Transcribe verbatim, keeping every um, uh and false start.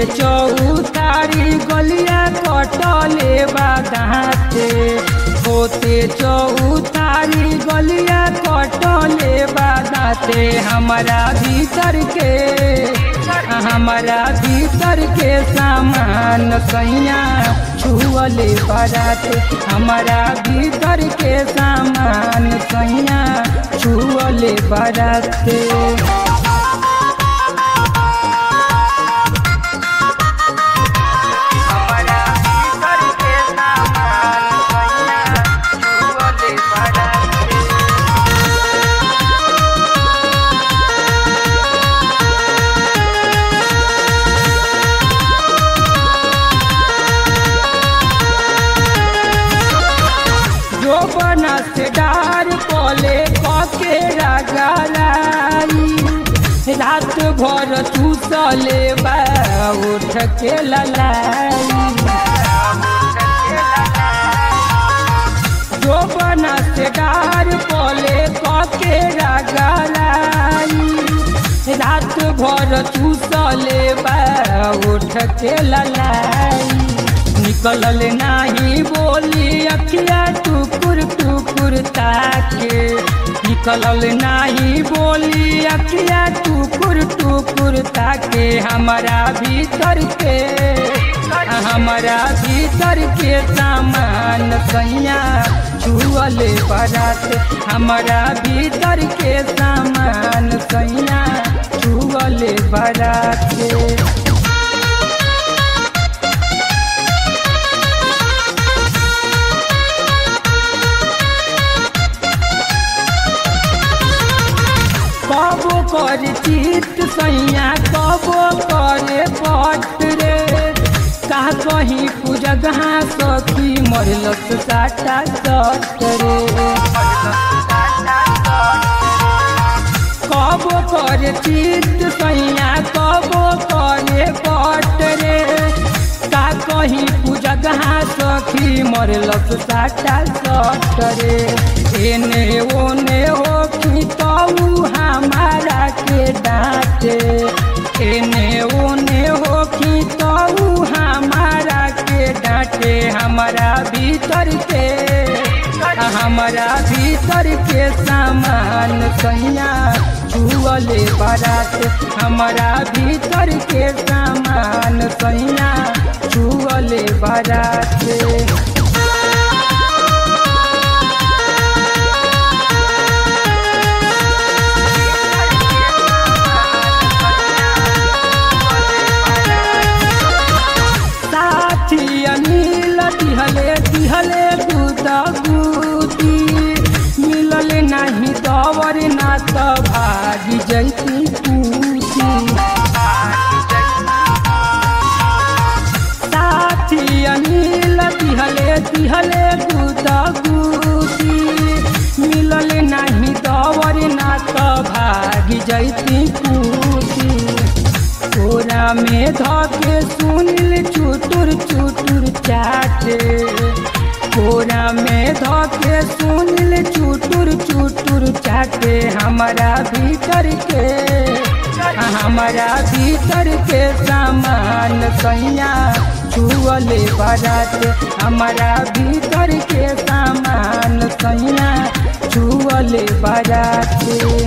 चौतारी गलिया कटले बादाते होते चौतारी गलिया कटले बादाते हमारा भीतर के हमारा भीतर के सामान सैया छुअले बाराते हमारा भीतर के सामान सैया छुअले बाराते बना से डार कोले पके रगलाई रात भर चूसले बा उठ के ललाई जो बना से डार कोले पके रगलाई रात भर चूसले बा उठ के ललाई निकलल नाही बोली अखिया टुकुर टुकुर ताके निकलल नाही बोली अखिया टुकुर टुकुर ताके हमारा भीतर के हमारा भीतर के सामान सैया छुअले बाराते हमारा भीतर के सामान सैया छुअले बाराते कबो करे चित सैया कबो करे पट रे का कहीं पूजगहा सखी मरलस साटा सट रे कबो करे चित सैया कबो करे पट रे का कहीं पूजगहा सखी मरलस साटा सट रे एने ओने हो कि तऊ हमारा के डांटे एने ओने हो कि तऊ हमारा के डांटे हमारा भीतर के हमारा भीतर के सामान सैया छुअले बाराते हमारा भीतर के सामान सैया छुअले बाराते अनिल दिहले दिहले दूधा गुदी मिलल नहीं दवर ना तो भागी जैती पूती साथी अनिल दिहले दिहले दूधा गुदी मिलल नहीं दवर ना तो भागी जैती पूती कोरा में धके सुनिल चुटुर चुटुर चाटे कोरा में धके सुनिल चुटुर चुटुर चाटे हमारा भीतर के हमारा भीतर के सामान सैया छुअले बाराते हमारा भीतर के सामान सैया छुअले बाराते।